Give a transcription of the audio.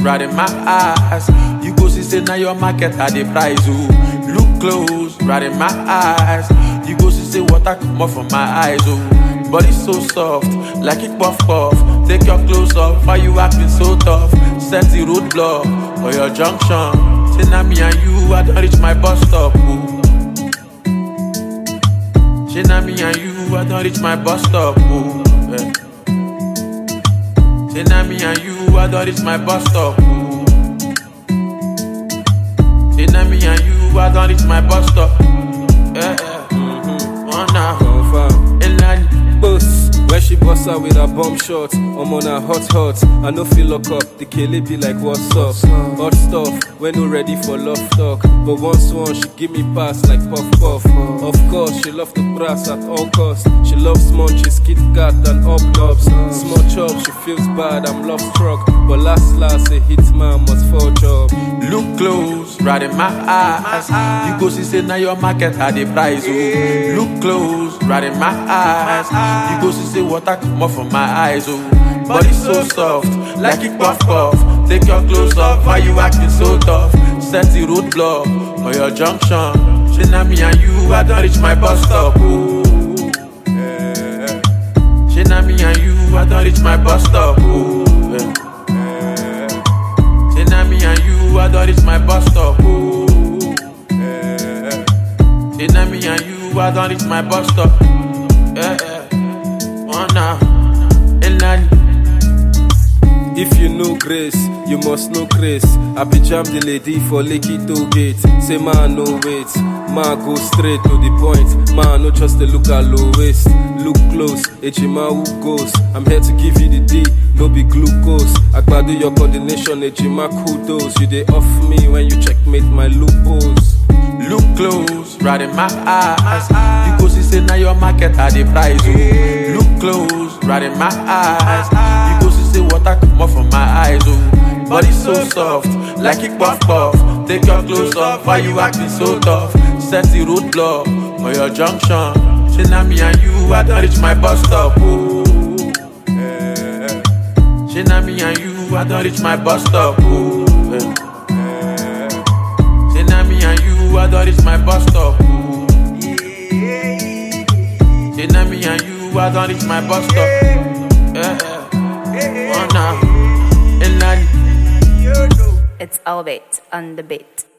right in my eyes. You go see say now your market at the price, oh. Look close, right in my eyes. You go see say water come off from my eyes, oh. Body so soft, like it puff puff. Take your clothes off, why you acting so tough? Set the roadblock for your junction. Say now me and you, I don't reach my bus stop, oh. Say now me and you, I don't reach my bus stop, oh. Yeah. Say now me and you, I don't reach my bus stop, oh. Say now me and you, I don't reach my bus stop. Yeah, yeah. Oh, now. Confirm. Elani. Boss. When she bust her with her bomb shot, I'm on her hot. I no feel lock up, the kele be like what's up. Hot stuff, when no ready for love talk. But once she give me pass like puff puff. Of course, she love the brass at all costs. She loves munchies, Kit Kat and hobnobs. Small chop, she feels bad, I'm love struck. But last, a hitman must fall job. Look close, right in my eyes. You go see say now your market at the price, oh. Look close, right in my eyes. You go see say water come off from my eyes, oh. Body so soft, like it puff puff. Take your clothes off, why you acting so tough? Set the roadblock for your junction. Say now me and you, I don't reach my bus stop, oh. Say now me and you, I don't reach my bus stop, oh. Say now me and you, I don't reach my bus stop, oh. Say now me and you, I don't reach my bus stop. Yeah, yeah. Oh, now. Elani. If you know grace, you must know grace. I be jam the lady for Lekki Toll Gate. Say man no wait, man go straight to the point. Man no just the look at low waist. Look close, Ejima who goes. I'm here to give you the D, no be glucose. Agbado your coordination, Ejima kudos. You dey off me when you checkmate my loopholes. Look close, right in my eyes. You go see say now your market at the price, oh. Look close, right in my eyes. You go see say water come off from my eyes, oh. Body so soft, like it puff puff. Take your clothes off, why you acting so tough? Set the roadblock for your junction. Say now me and you, I don't reach my bus stop, oh. Say now me and you, I don't reach my bus stop, oh. Say now me and you, I don't reach my bus stop, oh. Say now me and you, I don't reach my bus stop. Yeah, yeah. Oh, now. Elani. It's Elevate on the beat.